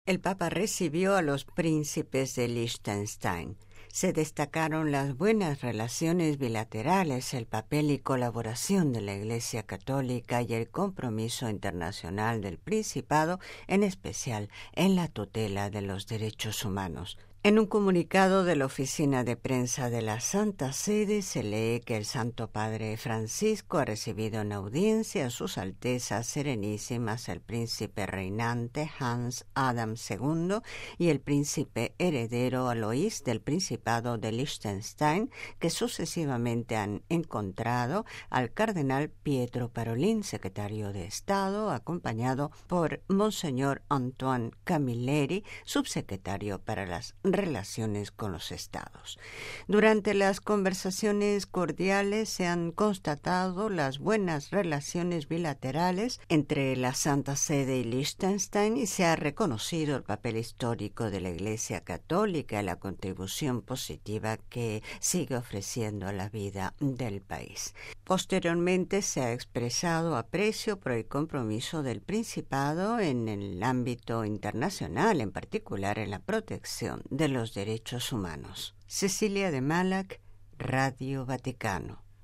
El Papa recibió a los príncipes de Liechtenstein. Se destacaron las buenas relaciones bilaterales, el papel y colaboración de la Iglesia Católica y el compromiso internacional del Principado, en especial en la tutela de los derechos humanos. En un comunicado de la Oficina de Prensa de la Santa Sede se lee que el Santo Padre Francisco ha recibido en audiencia a sus Altezas Serenísimas el príncipe reinante Hans Adam II y el príncipe heredero Alois del Principado de Liechtenstein, que sucesivamente han encontrado al cardenal Pietro Parolin, secretario de Estado, acompañado por Monseñor Antoine Camilleri, subsecretario para las relaciones con los estados. Durante las conversaciones cordiales se han constatado las buenas relaciones bilaterales entre la Santa Sede y Liechtenstein y se ha reconocido el papel histórico de la Iglesia Católica y la contribución positiva que sigue ofreciendo a la vida del país. Posteriormente se ha expresado aprecio por el compromiso del Principado en el ámbito internacional, en particular en la protección de los derechos humanos. Cecilia de Malac, Radio Vaticano.